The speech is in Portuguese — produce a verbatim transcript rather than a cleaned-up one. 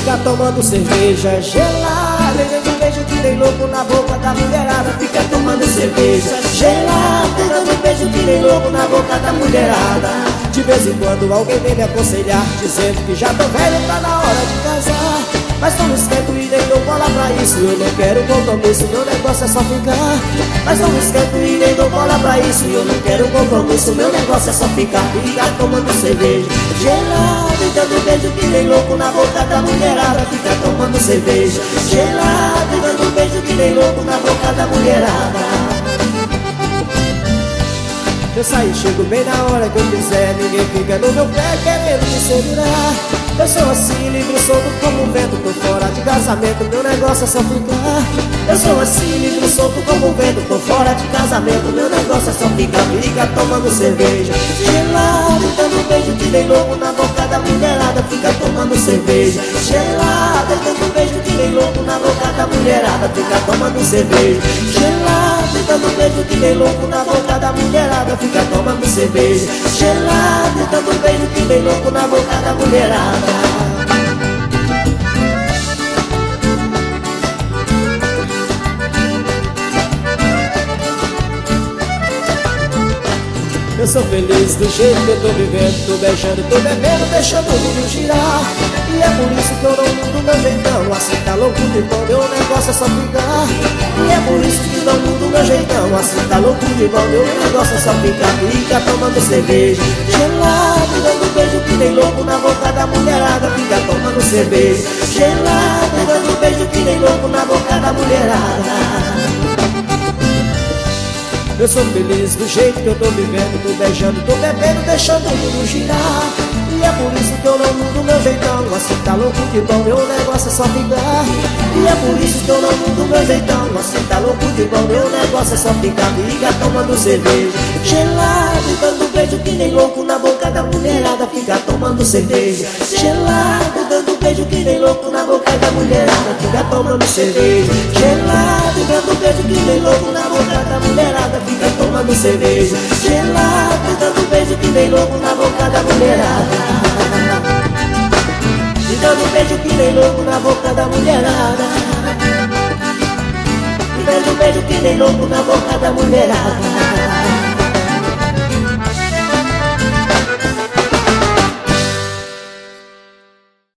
fica tomando cerveja gelada, dando beijo que nem louco na boca da mulherada. Fica tomando cerveja gelada, dando beijo que nem louco na boca da mulherada. De vez em quando alguém vem me aconselhar, dizendo que já tô velho, tá na hora de casar. Mas não me esquento e nem dou bola pra isso. Eu não quero compromisso, meu negócio é só ficar. Mas não me esquento e nem dou bola pra isso. Eu não quero compromisso, meu negócio é só ficar. Ficar tomando cerveja gelada e dando beijo que nem louco na boca da mulherada. Fica tomando cerveja gelada e dando beijo que nem louco na boca da mulherada. Eu saí, chego bem na hora que eu quiser. Ninguém fica no meu pé querendo me segurar. Eu sou assim, livre, solto como um vento. Tô fora de casamento, meu negócio é só ficar. Eu sou assim, livre, solto como um vento. Tô fora de casamento, meu negócio é só ficar. Fica tomando cerveja gelada e dando beijo que nem louco na boca da mulherada. Fica tomando cerveja gelada e dando beijo que nem louco na boca da mulherada. Fica tomando cerveja gelada e dando beijo que nem louco na boca da mulherada. Fica tomando cerveja gelada e dando beijo que nem louco na boca da mulherada. Eu sou feliz do jeito que eu tô vivendo. Tô beijando, tô bebendo, deixando o mundo girar. E é por isso que eu não mudo meu jeitão. Assim tá louco de bom, meu negócio é só ficar. E é por isso que não mudo meu jeitão. Assim tá louco de bom, meu negócio é só ficar. Fica tomando cerveja gelada e dando beijo que nem louco na boca da mulherada. Fica tomando cerveja gelada e dando beijo que nem louco na boca da mulherada. Eu sou feliz do jeito que eu tô vivendo. Tô beijando, tô bebendo, deixando o mundo girar. E é por isso que eu não mudo meu jeitão. Assim tá louco de bom, meu negócio é só ficar. E é por isso que eu não mudo meu jeitão. Assim tá louco de bom, meu negócio é só ficar. Fica tomando cerveja gelada e dando beijo que nem louco na boca da mulherada. Fica tomando cerveja gelada e dando beijo que nem louco na boca da mulherada. Fica tomando cerveja gelada e dando beijo que nem louco na boca da mulherada. Fica tomando cerveja gelada e dando beijo que nem louco na boca da mulherada. E dando beijo que nem louco na boca da mulherada. E dando beijo que nem louco na boca da mulherada.